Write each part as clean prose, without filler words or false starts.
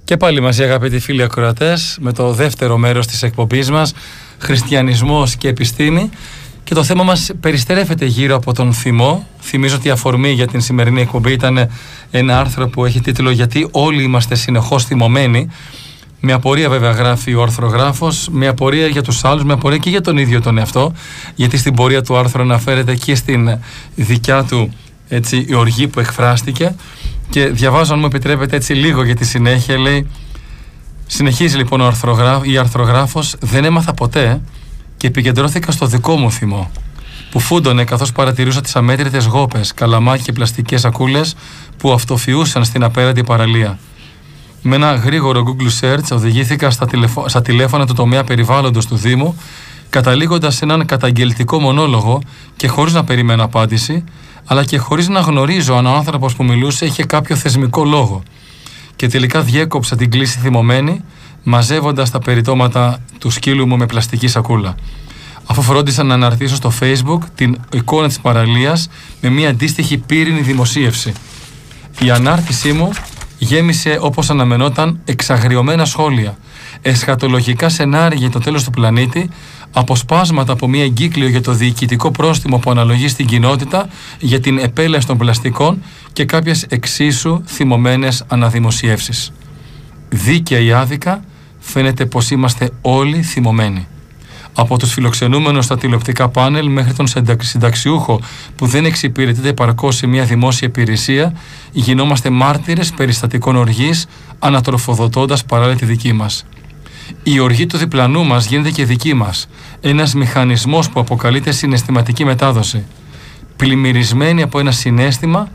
Και πάλι μαζί, αγαπητοί φίλοι ακροατές, με το δεύτερο μέρος της εκπομπής μας, χριστιανισμός και επιστήμη. Και το θέμα μας περιστρέφεται γύρω από τον θυμό. Θυμίζω ότι η αφορμή για την σημερινή εκπομπή ήταν ένα άρθρο που έχει τίτλο «Γιατί όλοι είμαστε συνεχώς θυμωμένοι». Με απορία βέβαια γράφει ο αρθρογράφος, με απορία για τους άλλους, με απορία και για τον ίδιο τον εαυτό, γιατί στην πορεία του άρθρου αναφέρεται και στην δικιά του η οργή που εκφράστηκε. Και διαβάζω, αν μου επιτρέπετε, έτσι λίγο για τη συνέχεια. Λέει, συνεχίζει λοιπόν η αρθρογράφος: «Δεν έμαθα ποτέ και επικεντρώθηκα στο δικό μου θυμό, που φούντωνε καθώς παρατηρούσα τις αμέτρητες γόπες, καλαμάκια και πλαστικές σακούλες που αυτοφυούσαν στην απέραντη παραλία. Με ένα γρήγορο Google Search οδηγήθηκα στα τηλέφωνα του τομέα περιβάλλοντος του Δήμου, καταλήγοντας σε έναν καταγγελτικό μονόλογο και χωρίς να περιμένω απάντηση, αλλά και χωρίς να γνωρίζω αν ο άνθρωπος που μιλούσε είχε κάποιο θεσμικό λόγο. Και τελικά διέκοψα την κλίση θυμωμένη, μαζεύοντας τα περιτώματα του σκύλου μου με πλαστική σακούλα. Αφού φρόντισα να αναρτήσω στο Facebook την εικόνα της παραλίας με μια αντίστοιχη πύρινη δημοσίευση. Η ανάρτησή μου γέμισε, όπως αναμενόταν, εξαγριωμένα σχόλια, εσχατολογικά σενάρια για το τέλος του πλανήτη, αποσπάσματα από μια εγκύκλιο για το διοικητικό πρόστιμο που αναλογεί στην κοινότητα για την επέλαση των πλαστικών και κάποιες εξίσου θυμωμένες αναδημοσιεύσεις. Δίκαια ή άδικα, φαίνεται πως είμαστε όλοι θυμωμένοι. Από τους φιλοξενούμενους στα τηλεοπτικά πάνελ μέχρι τον συνταξιούχο που δεν εξυπηρετείται επαρκώς σε μια δημόσια υπηρεσία, γινόμαστε μάρτυρες περιστατικών οργής, ανατροφοδοτώντας παράλληλα τη δική μας. Η οργή του διπλανού μας γίνεται και δική μας, ένας μηχανισμός που αποκαλείται συναισθηματική μετάδοση, πλημμυρισμένη από ένα συναίσθημα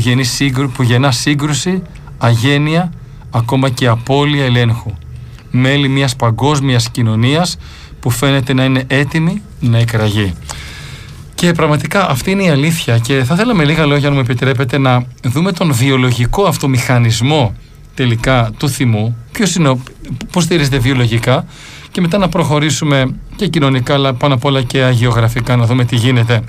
που γεννά σύγκρουση, αγένεια, ακόμα και απώλεια ελέγχου. Μέλη μιας παγκόσμιας κοινωνίας που φαίνεται να είναι έτοιμη να εκραγεί. Και πραγματικά αυτή είναι η αλήθεια, και θα θέλαμε λίγα λόγια, αν μου επιτρέπετε, να δούμε τον βιολογικό αυτό μηχανισμό τελικά του θυμού, πώς στηρίζεται βιολογικά, και μετά να προχωρήσουμε και κοινωνικά, αλλά πάνω απ' όλα και αγιογραφικά, να δούμε τι γίνεται.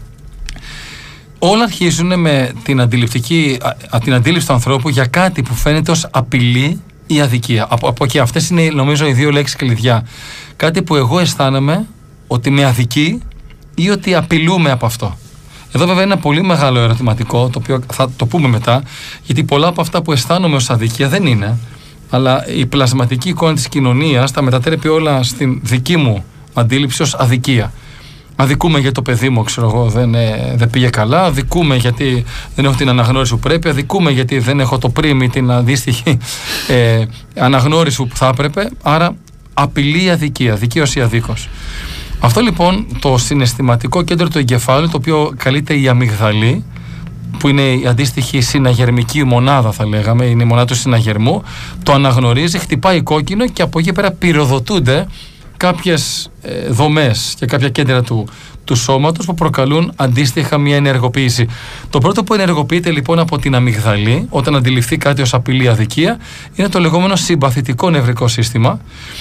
Όλα αρχίζουν με την αντίληψη του ανθρώπου για κάτι που φαίνεται ως απειλή ή αδικία. Από εκεί αυτές είναι, νομίζω, οι δύο λέξεις κλειδιά. Κάτι που εγώ αισθάνομαι ότι με αδικεί ή ότι απειλούμε από αυτό. Εδώ βέβαια είναι ένα πολύ μεγάλο ερωτηματικό, το οποίο θα το πούμε μετά, γιατί πολλά από αυτά που αισθάνομαι ως αδικία δεν είναι, αλλά η πλασματική εικόνα της κοινωνίας τα μετατρέπει όλα στην δική μου αντίληψη ως αδικία. Αδικούμε γιατί το παιδί μου, δεν πήγε καλά, αδικούμε γιατί δεν έχω την αναγνώριση που πρέπει, αδικούμε γιατί δεν έχω το πρίμι, την αντίστοιχη αναγνώριση που θα έπρεπε, άρα απειλή αδικία, δικαίωση αδίκως. Αυτό λοιπόν το συναισθηματικό κέντρο του εγκεφάλου, το οποίο καλείται η αμυγδαλή, που είναι η αντίστοιχη συναγερμική μονάδα, θα λέγαμε, είναι η μονάδα του συναγερμού, το αναγνωρίζει, χτυπάει κόκκινο και από εκεί πέρα πυροδοτούνται κάποιες δομές και κάποια κέντρα του σώματος που προκαλούν αντίστοιχα μια ενεργοποίηση. Το πρώτο που ενεργοποιείται λοιπόν από την αμυγδαλή όταν αντιληφθεί κάτι ως απειλή αδικία είναι το λεγόμενο συμπαθητικό νευρικό σύστημα,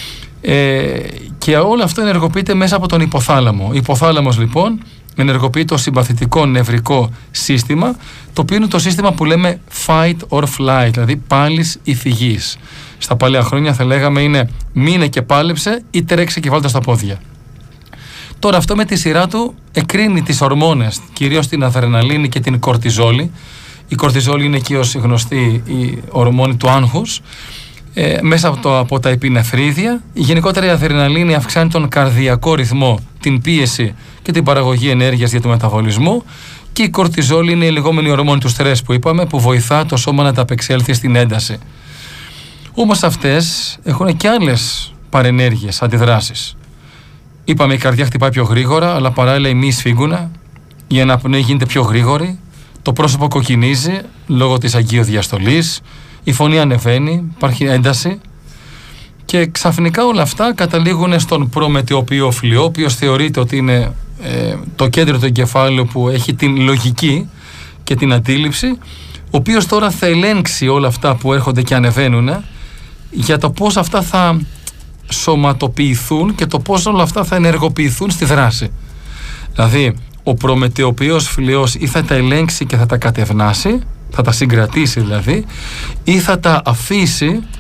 και όλο αυτό ενεργοποιείται μέσα από τον υποθάλαμο. Ο υποθάλαμος λοιπόν ενεργοποιεί το συμπαθητικό νευρικό σύστημα, το οποίο είναι το σύστημα που λέμε fight or flight, δηλαδή πάλης ή φυγής. Στα παλιά χρόνια θα λέγαμε είναι μείνε και πάλεψε ή τρέξε και βάλτε στα πόδια. Τώρα αυτό με τη σειρά του εκρίνει τις ορμόνες, κυρίως την αδρεναλίνη και την κορτιζόλη. Η κορτιζόλη είναι και ως γνωστή η ορμόνη του άγχους, μέσα από τα επινεφρίδια. Γενικότερα η αδρεναλίνη αυξάνει τον καρδιακό ρυθμό, την πίεση και την παραγωγή ενέργειας για το μεταβολισμό, και η κορτιζόλη είναι η λεγόμενη ορμόνη του στρες που είπαμε, που βοηθά το σώμα να ανταπεξέλθει στην ένταση. Όμως αυτές έχουν και άλλες παρενέργειες, αντιδράσεις. Είπαμε, η καρδιά χτυπάει πιο γρήγορα, αλλά παράλληλα οι μυς σφίγγουν, η αναπνοή γίνεται πιο γρήγορη, το πρόσωπο κοκκινίζει λόγω της αγκιοδιαστολής, η φωνή ανεβαίνει, υπάρχει ένταση, και ξαφνικά όλα αυτά καταλήγουν στον προμετεοποιό φλοιό, ο οποίος θεωρείται ότι είναι το κέντρο του εγκεφάλου που έχει την λογική και την αντίληψη, ο οποίος τώρα θα ελέγξει όλα αυτά που έρχονται και ανεβαίνουν, για το πώς αυτά θα σωματοποιηθούν και το πώς όλα αυτά θα ενεργοποιηθούν στη δράση. Δηλαδή ο προμετεοποιός φλοιός ή θα τα ελέγξει και θα τα κατευνάσει, θα τα συγκρατήσει δηλαδή, ή θα τα αφήσει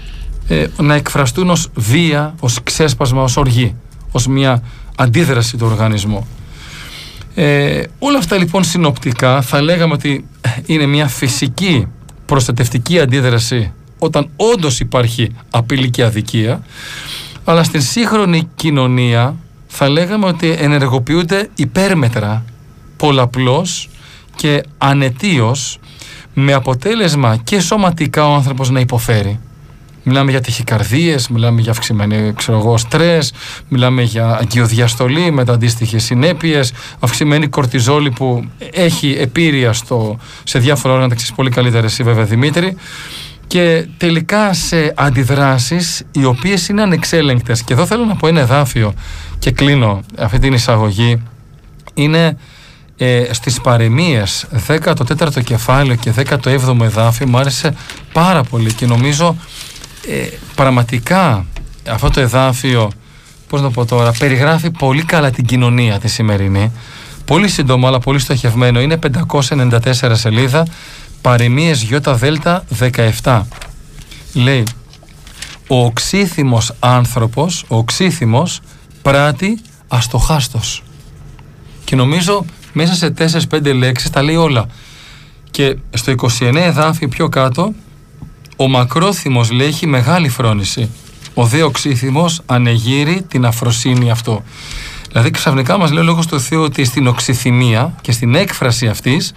να εκφραστούν ως βία, ως ξέσπασμα, ως οργή, ως μια αντίδραση του οργανισμού. Όλα αυτά λοιπόν συνοπτικά θα λέγαμε ότι είναι μια φυσική προστατευτική αντίδραση όταν όντως υπάρχει απειλή και αδικία, αλλά στην σύγχρονη κοινωνία θα λέγαμε ότι ενεργοποιούνται υπέρμετρα, πολλαπλώς και ανετίως, με αποτέλεσμα και σωματικά ο άνθρωπος να υποφέρει. Μιλάμε για ταχυκαρδίες, μιλάμε για αυξημένη στρες, μιλάμε για αγκιοδιαστολή με τα αντίστοιχες συνέπειες, αυξημένη κορτιζόλη που έχει επίρρεια σε διάφορα όργανα, τα πολύ καλύτερα εσύ βέβαια Δημήτρη, και τελικά σε αντιδράσεις οι οποίες είναι ανεξέλεγκτες. Και εδώ θέλω να πω ένα εδάφιο και κλείνω αυτή την εισαγωγή. Είναι στις παροιμίες 14ο κεφάλαιο και 17ο εδάφιο. Μου άρεσε πάρα πολύ και νομίζω πραγματικά αυτό το εδάφιο, πώς να πω τώρα, περιγράφει πολύ καλά την κοινωνία τη σημερινή. Πολύ σύντομο αλλά πολύ στοχευμένο. Είναι 594 σελίδα, παροιμίες ΙΔ 17. Λέει: ο οξύθυμος άνθρωπος, ο οξύθυμος πράττει αστοχάστος. Και νομίζω μέσα σε 4-5 λέξεις τα λέει όλα. Και στο 29 εδάφιο πιο κάτω, ο μακρόθυμος λέει έχει μεγάλη φρόνηση, ο δε οξύθυμος ανεγείρει την αφροσύνη αυτό. Δηλαδή ξαφνικά μας λέει ο Λόγος του Θεού ότι στην οξυθυμία και στην έκφραση αυτής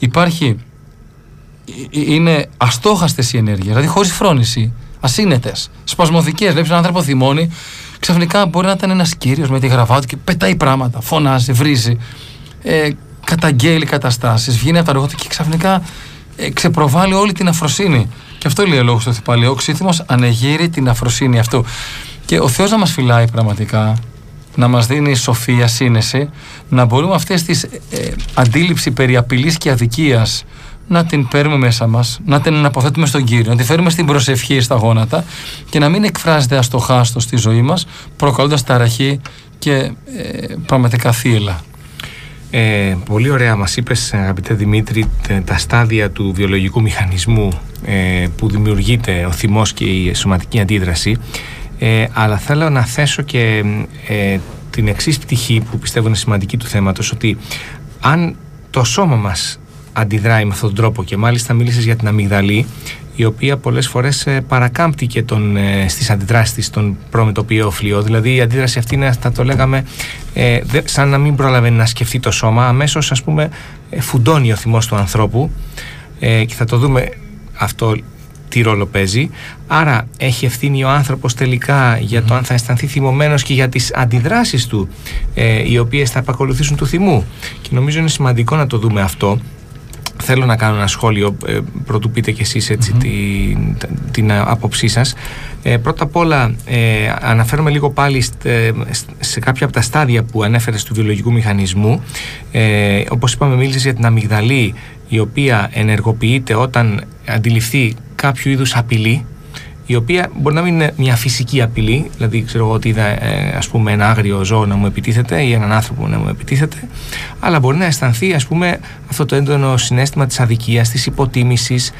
είναι αστόχαστες οι ενέργειες, δηλαδή χωρίς φρόνηση, ασύνετες, σπασμωδικές. Βλέπεις έναν άνθρωπο θυμώνει, ξαφνικά μπορεί να ήταν ένας κύριος με τη γραβάτα και πετάει πράγματα, φωνάζει, βρίζει, καταγγέλει καταστάσεις, βγαίνει από τα ρούχα του και ξαφνικά ξεπροβάλλει όλη την αφροσύνη. Και αυτό λέει ο Λόγος του Θεού πάλι, ο οξύθυμος ανεγείρει την αφροσύνη αυτού. Και ο Θεός να μας φυλάει πραγματικά, να μας δίνει σοφία, σύνεση, να μπορούμε αυτές τις αντίληψη περί απειλής και αδικίας να την παίρνουμε μέσα μας, να την αποθέτουμε στον Κύριο, να την φέρουμε στην προσευχή, στα γόνατα και να μην εκφράζεται αστοχάστος στη ζωή μας, προκαλώντας ταραχή και πραγματικά θύελλα. Πολύ ωραία μας είπες, αγαπητέ Δημήτρη, τα στάδια του βιολογικού μηχανισμού που δημιουργείται ο θυμός και η σωματική αντίδραση, αλλά θέλω να θέσω και την εξής πτυχή που πιστεύω είναι σημαντική του θέματος, ότι αν το σώμα μας αντιδράει με αυτόν τον τρόπο, και μάλιστα μίλησες για την αμυγδαλή, η οποία πολλές φορές παρακάμπτει και στις αντιδράσεις της τον προμετωπιαίο φλοιό. Δηλαδή η αντίδραση αυτή είναι, θα το λέγαμε, σαν να μην προλαβαίνει να σκεφτεί το σώμα, αμέσως ας πούμε φουντώνει ο θυμός του ανθρώπου, και θα το δούμε αυτό τι ρόλο παίζει. Άρα έχει ευθύνη ο άνθρωπος τελικά για το αν θα αισθανθεί θυμωμένος και για τις αντιδράσεις του, οι οποίες θα επακολουθήσουν του θυμού. Και νομίζω είναι σημαντικό να το δούμε αυτό. Θέλω να κάνω ένα σχόλιο πρωτού πείτε κι εσείς έτσι, την άποψή σας. Πρώτα απ' όλα αναφέρομαι λίγο πάλι σε κάποια από τα στάδια που ανέφερες του βιολογικού μηχανισμού. Όπως είπαμε, μίλησες για την αμυγδαλή, η οποία ενεργοποιείται όταν αντιληφθεί κάποιο είδους απειλή, η οποία μπορεί να μην είναι μια φυσική απειλή, δηλαδή ξέρω εγώ ότι είδα ας πούμε ένα άγριο ζώο να μου επιτίθεται ή έναν άνθρωπο να μου επιτίθεται, αλλά μπορεί να αισθανθεί ας πούμε αυτό το έντονο συναίσθημα της αδικίας, της υποτίμησης,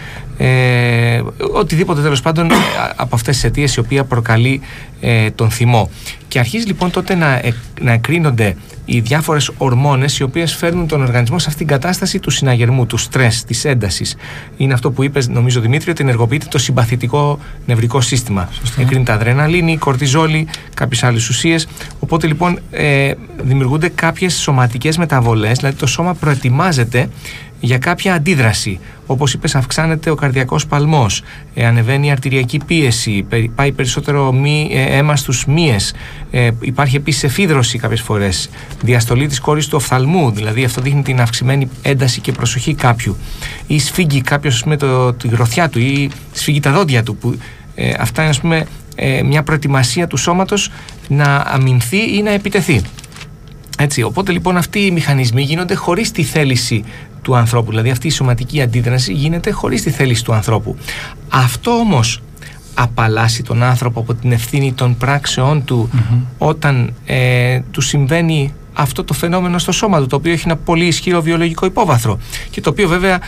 οτιδήποτε τέλος πάντων από αυτές τις αιτίες η οποία προκαλεί τον θυμό. Και αρχίζει λοιπόν τότε να εκρίνονται οι διάφορες ορμόνες οι οποίες φέρνουν τον οργανισμό σε αυτήν την κατάσταση του συναγερμού, του στρες, της έντασης. Είναι αυτό που είπες, νομίζω Δημήτρη, ότι ενεργοποιείται το συμπαθητικό νευρικό σύστημα. Εκρίνεται αδρεναλίνη, κορτιζόλη, κάποιες άλλες ουσίες. Οπότε λοιπόν δημιουργούνται κάποιες σωματικές μεταβολές, δηλαδή το σώμα προετοιμάζεται για κάποια αντίδραση. Όπως είπες, αυξάνεται ο καρδιακός παλμός, ανεβαίνει η αρτηριακή πίεση, πάει περισσότερο αίμα στους μύες, υπάρχει επίσης εφίδρωση κάποιες φορές, διαστολή της κόρης του οφθαλμού, δηλαδή αυτό δείχνει την αυξημένη ένταση και προσοχή κάποιου, ή σφίγγει κάποιος με τη γροθιά του ή σφίγγει τα δόντια του, που αυτά είναι ας πούμε μια προετοιμασία του σώματος να αμυνθεί ή να επιτεθεί. Έτσι, οπότε λοιπόν αυτοί οι μηχανισμοί γίνονται χωρίς τη θέληση του ανθρώπου, δηλαδή αυτή η σωματική αντίδραση γίνεται χωρίς τη θέληση του ανθρώπου. Αυτό όμως απαλλάσσει τον άνθρωπο από την ευθύνη των πράξεών του όταν του συμβαίνει αυτό το φαινόμενο στο σώμα του, το οποίο έχει ένα πολύ ισχυρό βιολογικό υπόβαθρο και το οποίο βέβαια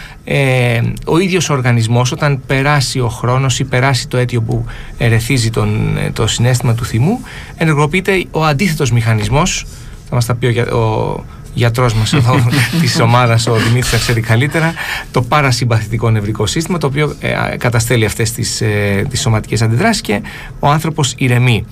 ο ίδιος ο οργανισμός, όταν περάσει ο χρόνος ή περάσει το αίτιο που ερεθίζει το συναίσθημα του θυμού, ενεργοποιείται ο αντίθετος μηχανισμός. Θα μας τα πει ο γιατρός μας εδώ της ομάδας, ο Δημήτρης, θα ξέρει καλύτερα, το παρασυμπαθητικό νευρικό σύστημα, το οποίο καταστέλει αυτές τις σωματικές αντιδράσεις και ο άνθρωπος ηρεμεί.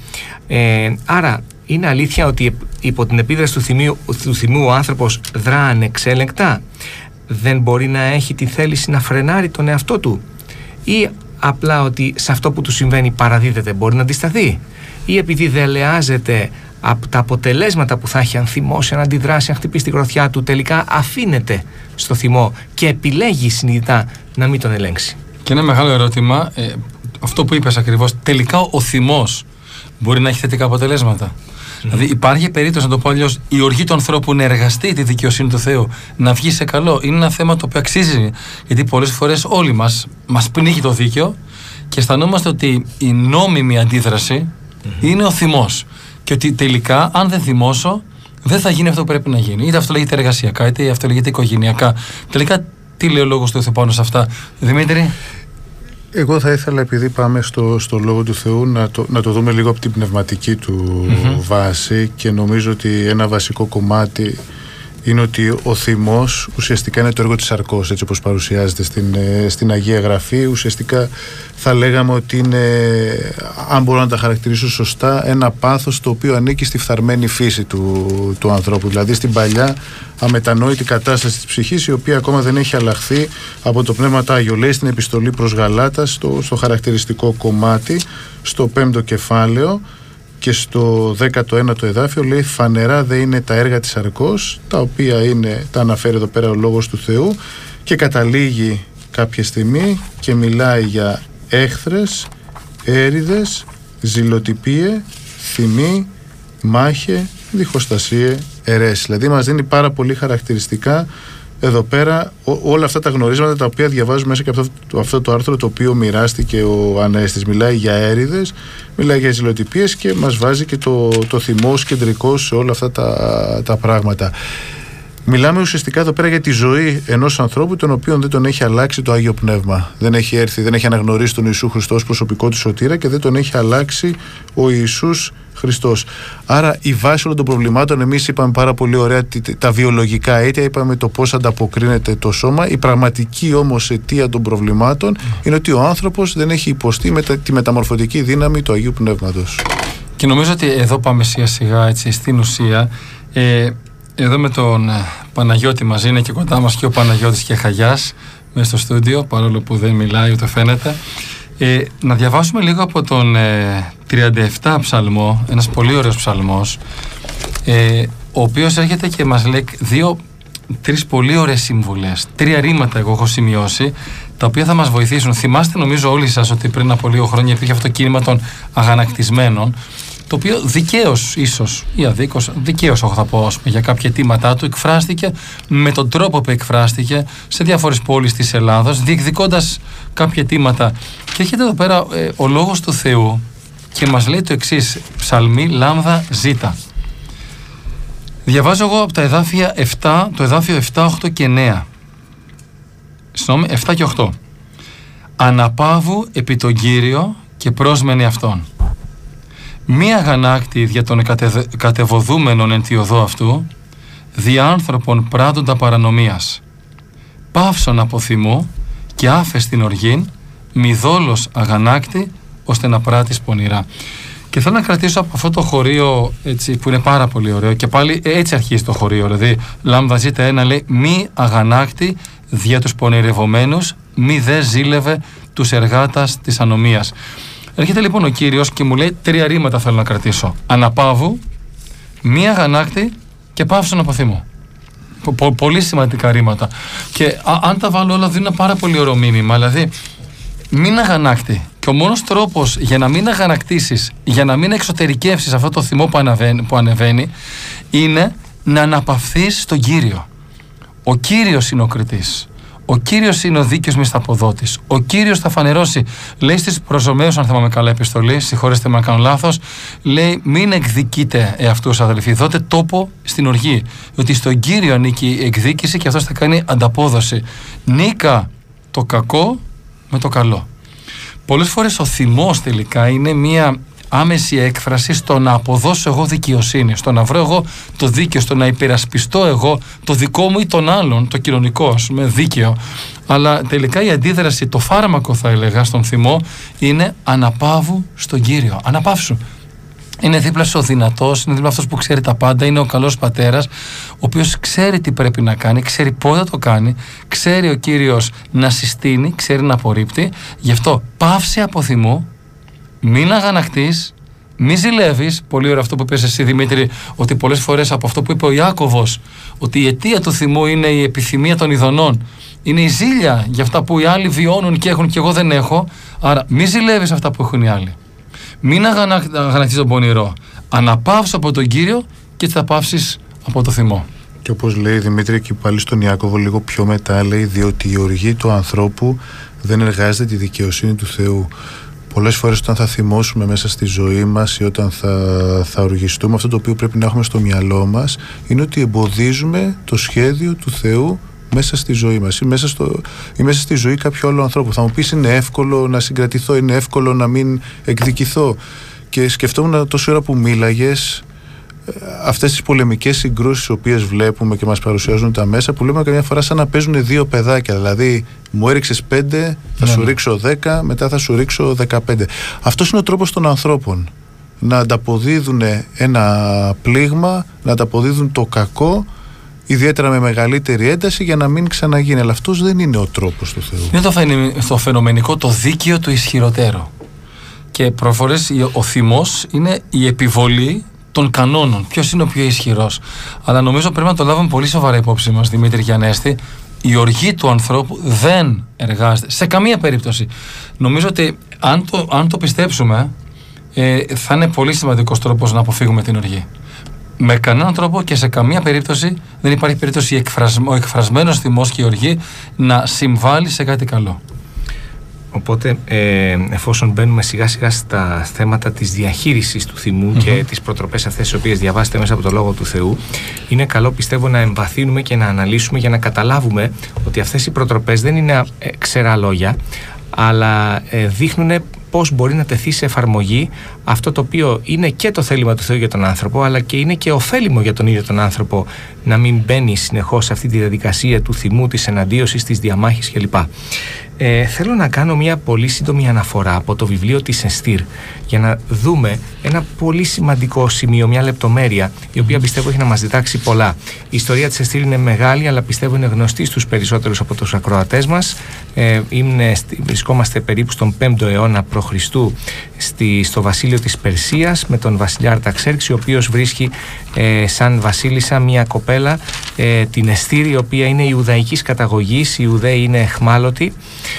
Άρα είναι αλήθεια ότι υπό την επίδραση του θυμού ο άνθρωπος δρά ανεξέλεγκτα, δεν μπορεί να έχει τη θέληση να φρενάρει τον εαυτό του, ή απλά ότι σε αυτό που του συμβαίνει παραδίδεται, μπορεί να αντισταθεί, ή επειδή δελεάζεται από τα αποτελέσματα που θα έχει αν θυμώσει, αν αντιδράσει, αν χτυπήσει τη γροθιά του, τελικά αφήνεται στο θυμό και επιλέγει συνειδητά να μην τον ελέγξει. Και ένα μεγάλο ερώτημα, αυτό που είπες ακριβώς, τελικά ο θυμός μπορεί να έχει θετικά αποτελέσματα? Δηλαδή υπάρχει περίπτωση, να το πω αλλιώς, η οργή του ανθρώπου να εργαστεί τη δικαιοσύνη του Θεού, να βγει σε καλό? Είναι ένα θέμα το οποίο αξίζει, γιατί πολλές φορές όλοι μας πνίγει το δίκαιο και αισθανόμαστε ότι η νόμιμη αντίδραση είναι ο θυμός. Και ότι τελικά, αν δεν θυμώσω, δεν θα γίνει αυτό που πρέπει να γίνει. Είτε αυτό λέγεται εργασιακά, είτε αυτό λέγεται οικογενειακά. Τελικά, τι λέει ο λόγος του Θεού πάνω σε αυτά, Δημήτρη? Εγώ θα ήθελα, επειδή πάμε στο Λόγο του Θεού, να το δούμε λίγο από την πνευματική του βάση, και νομίζω ότι ένα βασικό κομμάτι είναι ότι ο θυμός ουσιαστικά είναι το έργο της σαρκός, έτσι όπως παρουσιάζεται στην Αγία Γραφή. Ουσιαστικά θα λέγαμε ότι είναι, αν μπορώ να τα χαρακτηρίσω σωστά, ένα πάθος το οποίο ανήκει στη φθαρμένη φύση του ανθρώπου, δηλαδή στην παλιά αμετανόητη κατάσταση της ψυχής, η οποία ακόμα δεν έχει αλλάχθει από το Πνεύμα το Άγιο. Λέει στην επιστολή προς Γαλάτας, στο χαρακτηριστικό κομμάτι, στο 5ο κεφάλαιο και στο 19ο εδάφιο, λέει: φανερά δε είναι τα έργα της σαρκός, τα οποία τα αναφέρει εδώ πέρα ο Λόγος του Θεού, και καταλήγει κάποια στιγμή και μιλάει για έχθρες, έρηδες, ζηλοτυπίε, θυμή, μάχε, διχοστασίε, αιρέσεις. Δηλαδή μας δίνει πάρα πολύ χαρακτηριστικά εδώ πέρα όλα αυτά τα γνωρίσματα, τα οποία διαβάζουμε μέσα και από αυτό το άρθρο το οποίο μοιράστηκε ο Ανέστης. Μιλάει για έρηδες, μιλάει για ζηλοτυπίες και μας βάζει και το θυμό ως κεντρικό σε όλα αυτά τα πράγματα. Μιλάμε ουσιαστικά εδώ πέρα για τη ζωή ενός ανθρώπου, τον οποίο δεν τον έχει αλλάξει το Άγιο Πνεύμα. Δεν έχει έρθει, δεν έχει αναγνωρίσει τον Ιησού Χριστό ως προσωπικό του σωτήρα και δεν τον έχει αλλάξει ο Ιησούς Χριστός. Άρα η βάση όλων των προβλημάτων, εμείς είπαμε πάρα πολύ ωραία τα βιολογικά αίτια, είπαμε το πώς ανταποκρίνεται το σώμα. Η πραγματική όμως αιτία των προβλημάτων είναι ότι ο άνθρωπος δεν έχει υποστεί τη μεταμορφωτική δύναμη του Αγίου Πνεύματος. Και νομίζω ότι εδώ πάμε σιγά σιγά έτσι στην ουσία. Εδώ με τον Παναγιώτη μαζί, είναι και κοντά μας και ο Παναγιώτης και Χαγιάς μέσα στο στούντιο, παρόλο που δεν μιλάει ούτε φαίνεται. Να διαβάσουμε λίγο από τον 37 ψαλμό, ένας πολύ ωραίος ψαλμός, ο οποίος έρχεται και μας λέει τρεις πολύ ωραίες σύμβουλες. 3 ρήματα εγώ έχω σημειώσει, τα οποία θα μας βοηθήσουν. Θυμάστε νομίζω όλοι σας ότι πριν από λίγο χρόνια υπήρχε αυτό το κίνημα των αγανακτισμένων, το οποίο δικαίως, ίσως ή αδίκως, δικαίως θα πω, για κάποια αιτήματά του, εκφράστηκε με τον τρόπο που εκφράστηκε σε διάφορες πόλεις της Ελλάδος, διεκδικώντας κάποια αιτήματα. Και έρχεται εδώ πέρα ο Λόγος του Θεού και μας λέει το εξής, ψαλμή λάμδα ζήτα. Διαβάζω εγώ από τα εδάφια 7, το εδάφιο 7, 8 και 9. Συγγνώμη, 7 και 8. Αναπαύου επί τον Κύριο και πρόσμενε αυτόν. Μία αγανάκτη δια των κατεβοδούμενων εν τη οδό αυτού, δι' άνθρωπον πράττοντα παρανομίας. Παύσον από θυμού και άφες την οργήν, μη δόλος αγανάκτη, ώστε να πράττεις πονηρά. Και θέλω να κρατήσω από αυτό το χωρίο, έτσι, που είναι πάρα πολύ ωραίο, και πάλι έτσι αρχίζει το χωρίο, δηλαδή λάμδα ζήτα 1 λέει μη αγανάκτη δια τους πονηρευομένους, μη δε ζήλευε τους εργάτας της ανομίας. Έρχεται λοιπόν ο Κύριος και μου λέει 3 ρήματα θέλω να κρατήσω. Αναπαύου, μία αγανάκτη και παύσον από θυμό. Πολύ σημαντικά ρήματα. Και αν τα βάλω όλα, δίνω ένα πάρα πολύ ωραίο μήνυμα. Δηλαδή, μην αγανάκτη. Και ο μόνος τρόπος για να μην αγανακτήσεις, για να μην εξωτερικεύσεις αυτό το θυμό που ανεβαίνει, είναι να αναπαυθείς στον Κύριο. Ο Κύριος είναι ο κριτής. Ο Κύριος είναι ο δίκαιος μισθαποδότης. Ο Κύριος θα φανερώσει, λέει στις προς Ρωμαίους, αν θυμάμαι καλά επιστολή, συγχωρέστε με αν κάνω λάθος, λέει μην εκδικείτε εαυτούς αδελφοί, δώτε τόπο στην οργή. Ότι στον Κύριο ανήκει η εκδίκηση και αυτός θα κάνει ανταπόδοση. Νίκα το κακό με το καλό. Πολλές φορές ο θυμός τελικά είναι μια άμεση έκφραση στο να αποδώσω εγώ δικαιοσύνη, στο να βρω εγώ το δίκαιο, στο να υπερασπιστώ εγώ το δικό μου ή τον άλλον, το κοινωνικό, με δίκαιο. Αλλά τελικά η αντίδραση, το φάρμακο θα έλεγα στον θυμό, είναι αναπαύου στον Κύριο. Αναπαύσου. Είναι δίπλα σου ο δυνατός, είναι δίπλα αυτός που ξέρει τα πάντα, είναι ο καλός πατέρας, ο οποίος ξέρει τι πρέπει να κάνει, ξέρει πότε το κάνει, ξέρει ο Κύριος να συστήνει, ξέρει να απορρίπτει. Γι' αυτό πάυσε από θυμό. Μην αγανακτείς, μη ζηλεύεις. Πολύ ωραίο αυτό που είπες εσύ, Δημήτρη, ότι πολλές φορές από αυτό που είπε ο Ιάκωβος, ότι η αιτία του θυμού είναι η επιθυμία των ειδονών, είναι η ζήλια για αυτά που οι άλλοι βιώνουν και έχουν και εγώ δεν έχω. Άρα μη ζηλεύεις αυτά που έχουν οι άλλοι. Μην αγανακτείς τον πονηρό. Αναπαύσου από τον Κύριο και έτσι θα πάυσεις από το θυμό. Και όπως λέει Δημήτρη και πάλι στον Ιάκωβο λίγο πιο μετά, λέει διότι η οργή του ανθρώπου δεν εργάζεται τη δικαιοσύνη του Θεού. Πολλές φορές όταν θα θυμώσουμε μέσα στη ζωή μας ή όταν θα οργιστούμε, αυτό το οποίο πρέπει να έχουμε στο μυαλό μας είναι ότι εμποδίζουμε το σχέδιο του Θεού μέσα στη ζωή μας ή μέσα στη ζωή κάποιου άλλου ανθρώπου. Θα μου πεις είναι εύκολο να συγκρατηθώ, είναι εύκολο να μην εκδικηθώ. Και σκεφτόμουν τόση ώρα που μίλαγες αυτές τις πολεμικές συγκρούσεις τις οποίες βλέπουμε και μας παρουσιάζουν τα μέσα, που λέμε καμιά φορά σαν να παίζουν δύο παιδάκια. Δηλαδή μου έριξες 5, θα σου ρίξω 10, μετά θα σου ρίξω 15. Αυτός είναι ο τρόπος των ανθρώπων, να ανταποδίδουν ένα πλήγμα, να ανταποδίδουν το κακό, ιδιαίτερα με μεγαλύτερη ένταση, για να μην ξαναγίνει. Αλλά αυτός δεν είναι ο τρόπος του Θεού. Είναι το φαινομενικό, το δίκαιο του ισχυροτέρου. Και προφορές ο θυμός είναι η επιβολή των κανόνων. Ποιος είναι ο πιο ισχυρός. Αλλά νομίζω πρέπει να το λάβουμε πολύ σοβαρά υπόψη μας, Δημήτρη και Ανέστη. Η οργή του ανθρώπου δεν εργάζεται σε καμία περίπτωση. Νομίζω ότι αν το πιστέψουμε, θα είναι πολύ σημαντικός τρόπος να αποφύγουμε την οργή. Με κανέναν τρόπο και σε καμία περίπτωση δεν υπάρχει περίπτωση ο εκφρασμένος θυμός και η οργή να συμβάλλει σε κάτι καλό. Οπότε εφόσον μπαίνουμε σιγά σιγά στα θέματα της διαχείρισης του θυμού και τις προτροπές αυτές τις οποίες διαβάσετε μέσα από το Λόγο του Θεού, είναι καλό πιστεύω να εμβαθύνουμε και να αναλύσουμε για να καταλάβουμε ότι αυτές οι προτροπές δεν είναι ξερά λόγια, αλλά δείχνουν πώς μπορεί να τεθεί σε εφαρμογή αυτό το οποίο είναι και το θέλημα του Θεού για τον άνθρωπο, αλλά και είναι και ωφέλιμο για τον ίδιο τον άνθρωπο να μην μπαίνει συνεχώς σε αυτή τη διαδικασία του θυμού, της εναντίωσης, της διαμάχης κλπ. Θέλω να κάνω μια πολύ σύντομη αναφορά από το βιβλίο της Εστίρ για να δούμε ένα πολύ σημαντικό σημείο, μια λεπτομέρεια η οποία πιστεύω έχει να μας διδάξει πολλά. Η ιστορία της Εστίρ είναι μεγάλη, αλλά πιστεύω είναι γνωστή στους περισσότερους από τους ακροατές μας. Βρισκόμαστε περίπου στον 5ο αιώνα π.Χ. στο βασίλειο της Περσίας με τον βασιλιά Αρταξέρξη, ο οποίος βρίσκει σαν βασίλισσα μια κοπέλα, την Εστίρ, η οποία είναι ιουδαϊκής καταγωγής. Οι Ιουδαίοι είναι εχμάλωτοι.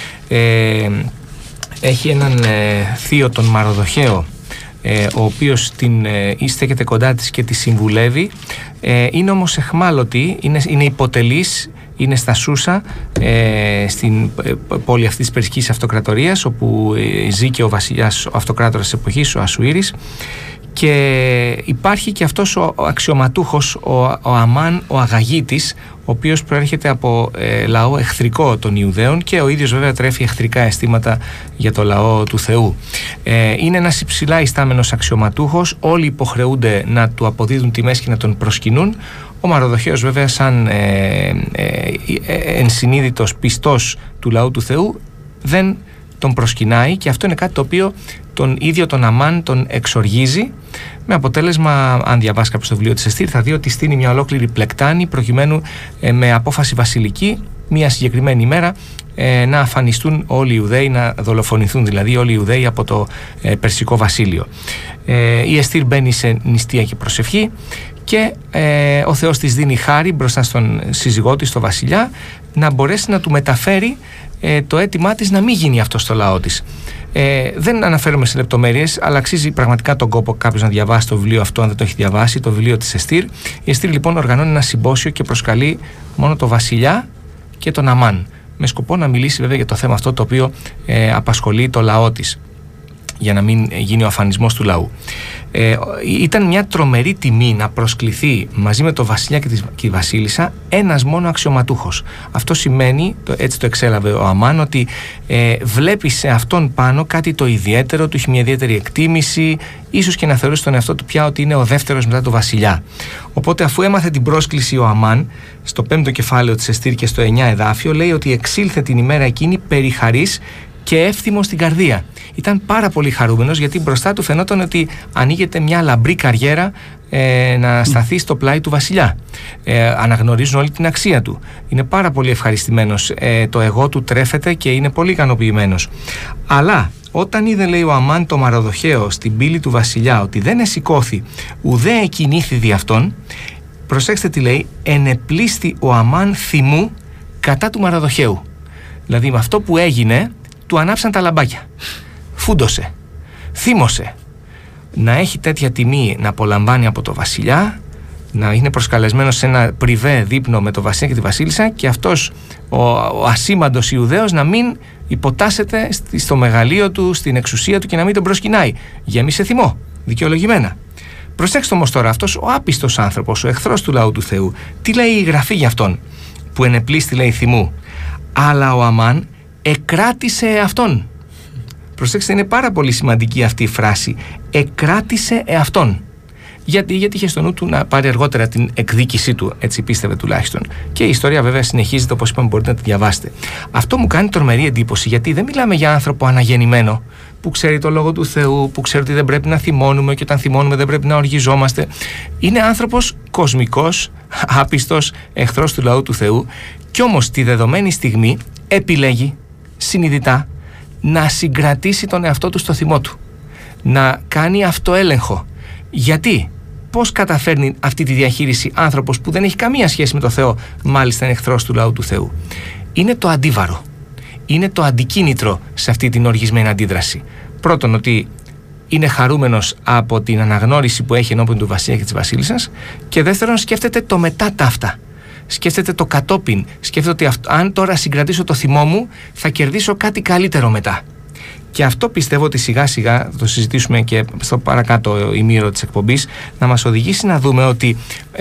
Έχει έναν θείο, τον Μαροδοχαίο, ο οποίος στέκεται κοντά της και τη συμβουλεύει. Είναι όμως εχμάλωτη, είναι υποτελής, είναι στα Σούσα, στην πόλη αυτής της Περσικής Αυτοκρατορίας, όπου ζει και ο βασιλιάς, ο αυτοκράτορας της εποχής, ο Ασουήρης. Και υπάρχει και αυτός ο αξιωματούχος, ο Αμάν, ο Αγαγίτης, ο οποίος προέρχεται από λαό εχθρικό των Ιουδαίων και ο ίδιος βέβαια τρέφει εχθρικά αισθήματα για το λαό του Θεού. Είναι ένας υψηλά ιστάμενος αξιωματούχος, όλοι υποχρεούνται να του αποδίδουν τιμές και να τον προσκυνούν. Ο Μαροδοχαίος βέβαια σαν ενσυνείδητος πιστός του λαού του Θεού δεν τον προσκυνάει, και αυτό είναι κάτι το οποίο τον ίδιο τον Αμάν τον εξοργίζει, με αποτέλεσμα, αν διαβάσει κάποιος το βιβλίο της Εστίρ, θα δει ότι στείνει μια ολόκληρη πλεκτάνη προκειμένου με απόφαση βασιλική μια συγκεκριμένη ημέρα να αφανιστούν όλοι οι Ιουδαίοι, να δολοφονηθούν δηλαδή όλοι οι Ιουδαίοι από το Περσικό βασίλειο. Η Εστίρ μπαίνει σε νηστεία και προσευχή και ο Θεός της δίνει χάρη μπροστά στον σύζυγό της, τον βασιλιά, να μπορέσει να του μεταφέρει το αίτημά της να μην γίνει αυτό στο λαό της. Δεν αναφέρομαι σε λεπτομέρειες, αλλά αξίζει πραγματικά τον κόπο κάποιος να διαβάσει το βιβλίο αυτό, αν δεν το έχει διαβάσει, το βιβλίο της Εστίρ. Η Εστίρ λοιπόν οργανώνει ένα συμπόσιο και προσκαλεί μόνο τον βασιλιά και τον Αμάν. με σκοπό να μιλήσει βέβαια για το θέμα αυτό το οποίο απασχολεί το λαό της, για να μην γίνει ο αφανισμός του λαού. Ήταν μια τρομερή τιμή να προσκληθεί μαζί με τον βασιλιά και τη βασίλισσα ένας μόνο αξιωματούχος. Αυτό σημαίνει, έτσι το εξέλαβε ο Αμάν, ότι βλέπει σε αυτόν πάνω κάτι το ιδιαίτερο, του έχει μια ιδιαίτερη εκτίμηση, ίσως και να θεωρήσει τον εαυτό του πια ότι είναι ο δεύτερος μετά τον βασιλιά. Οπότε, αφού έμαθε την πρόσκληση ο Αμάν, στο 5ο κεφάλαιο της Εστήρ και στο 9 εδάφιο, λέει ότι εξήλθε την ημέρα εκείνη περιχαρής και εύθυμος στην καρδία. Ήταν πάρα πολύ χαρούμενος, γιατί μπροστά του φαινόταν ότι ανοίγεται μια λαμπρή καριέρα να σταθεί στο πλάι του βασιλιά. Αναγνωρίζουν όλη την αξία του. Είναι πάρα πολύ ευχαριστημένος. Το εγώ του τρέφεται και είναι πολύ ικανοποιημένος. Αλλά όταν είδε, λέει, ο Αμάν το Μαροδοχαίο στην πύλη του βασιλιά ότι δεν εσηκώθη ουδέ εκινήθη δι' αυτόν, προσέξτε τι λέει, ενεπλήστη ο Αμάν θυμού κατά του Μαροδοχαίου. Δηλαδή με αυτό που έγινε του ανάψαν τα λαμπάκια. Φούντωσε, θύμωσε. Να έχει τέτοια τιμή να απολαμβάνει από το βασιλιά, να είναι προσκαλεσμένος σε ένα πριβέ δείπνο με το βασιλιά και τη βασίλισσα, και αυτός ο ασήμαντος Ιουδαίος να μην υποτάσσεται στο μεγαλείο του, στην εξουσία του και να μην τον προσκυνάει. Γέμισε θυμό, δικαιολογημένα. Προσέξτε όμως τώρα, αυτός ο άπιστος άνθρωπος, ο εχθρός του λαού του Θεού, τι λέει η Γραφή για αυτόν που ενεπλήστη, λέει, θυμού? Αλλά ο Αμάν εκράτησε αυτόν. Προσέξτε, είναι πάρα πολύ σημαντική αυτή η φράση. Εκράτησε εαυτόν. Γιατί είχε στο νου του να πάρει αργότερα την εκδίκησή του, έτσι πίστευε τουλάχιστον. Και η ιστορία βέβαια συνεχίζεται, όπως είπαμε, μπορείτε να τη διαβάσετε. Αυτό μου κάνει τρομερή εντύπωση, γιατί δεν μιλάμε για άνθρωπο αναγεννημένο, που ξέρει το λόγο του Θεού, που ξέρει ότι δεν πρέπει να θυμώνουμε και όταν θυμώνουμε δεν πρέπει να οργιζόμαστε. Είναι άνθρωπος κοσμικός, άπιστος, εχθρός του λαού του Θεού, κι όμως τη δεδομένη στιγμή επιλέγει συνειδητά να συγκρατήσει τον εαυτό του στο θυμό του, να κάνει αυτοέλεγχο. Γιατί, πώς καταφέρνει αυτή τη διαχείριση άνθρωπος που δεν έχει καμία σχέση με το Θεό, μάλιστα είναι εχθρός του λαού του Θεού? Είναι το αντίβαρο, είναι το αντικίνητρο σε αυτή την οργισμένη αντίδραση. Πρώτον, ότι είναι χαρούμενος από την αναγνώριση που έχει ενώπιον του βασιλιά και της βασίλισσας, και δεύτερον, σκέφτεται το μετά ταύτα. Σκέφτεται το κατόπιν. Σκέφτεται ότι αν τώρα συγκρατήσω το θυμό μου, θα κερδίσω κάτι καλύτερο μετά. Και αυτό πιστεύω ότι σιγά σιγά, θα το συζητήσουμε και στο παρακάτω ημίωρο της εκπομπής, να μας οδηγήσει να δούμε ότι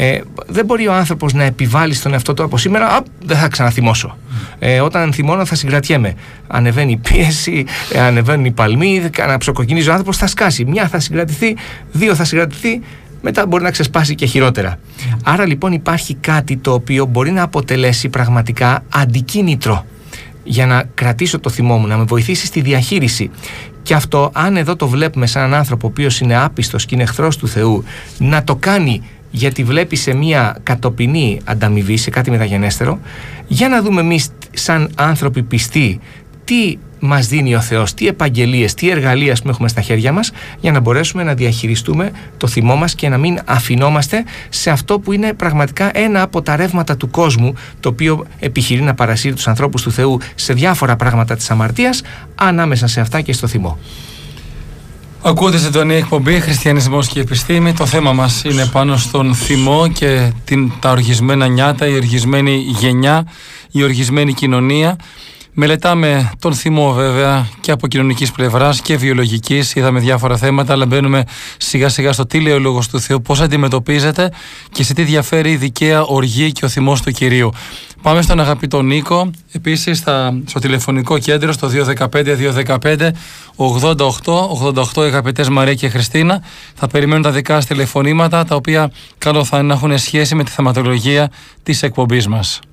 δεν μπορεί ο άνθρωπος να επιβάλλει στον εαυτό του από σήμερα, δεν θα ξαναθυμώσω. Όταν θυμώνω θα συγκρατιέμαι. Ανεβαίνει η πίεση, ανεβαίνουν οι παλμοί, αναψοκοκκινίζει ο άνθρωπος, θα σκάσει. Μια θα συγκρατηθεί, δύο θα συγκρατηθεί, μετά μπορεί να ξεσπάσει και χειρότερα. Άρα λοιπόν υπάρχει κάτι το οποίο μπορεί να αποτελέσει πραγματικά αντικίνητρο για να κρατήσω το θυμό μου, να με βοηθήσει στη διαχείριση. Και αυτό, αν εδώ το βλέπουμε σαν έναν άνθρωπο ο οποίος είναι άπιστος και είναι εχθρός του Θεού, να το κάνει γιατί βλέπει σε μια κατοπινή ανταμοιβή, σε κάτι μεταγενέστερο, για να δούμε εμείς σαν άνθρωποι πιστοί τι μας δίνει ο Θεός, τι επαγγελίες, τι εργαλεία που έχουμε στα χέρια μας, για να μπορέσουμε να διαχειριστούμε το θυμό μας και να μην αφινόμαστε σε αυτό που είναι πραγματικά ένα από τα ρεύματα του κόσμου, το οποίο επιχειρεί να παρασύρει τους ανθρώπους του Θεού σε διάφορα πράγματα της αμαρτίας, ανάμεσα σε αυτά και στο θυμό. Ακούτε ζωντανή εκπομπή Χριστιανισμός και Επιστήμη. Το θέμα μας είναι πάνω στον θυμό και τα οργισμένα νιάτα, η οργισμένη γενιά, η οργισμένη κοινωνία. Μελετάμε τον θυμό βέβαια και από κοινωνικής πλευράς και βιολογικής. Είδαμε διάφορα θέματα, αλλά μπαίνουμε σιγά σιγά στο τι λέει ο Λόγος του Θεού, πώς αντιμετωπίζεται και σε τι διαφέρει η δικαία οργή και ο θυμός του Κυρίου. Πάμε στον αγαπητό Νίκο, επίσης στο τηλεφωνικό κέντρο στο 215-215-88-88, αγαπητές Μαρία και Χριστίνα. Θα περιμένουν τα δικά σας τηλεφωνήματα, τα οποία καλό θα είναι να έχουν σχέση με τη θεματολογία της εκπομπής μας.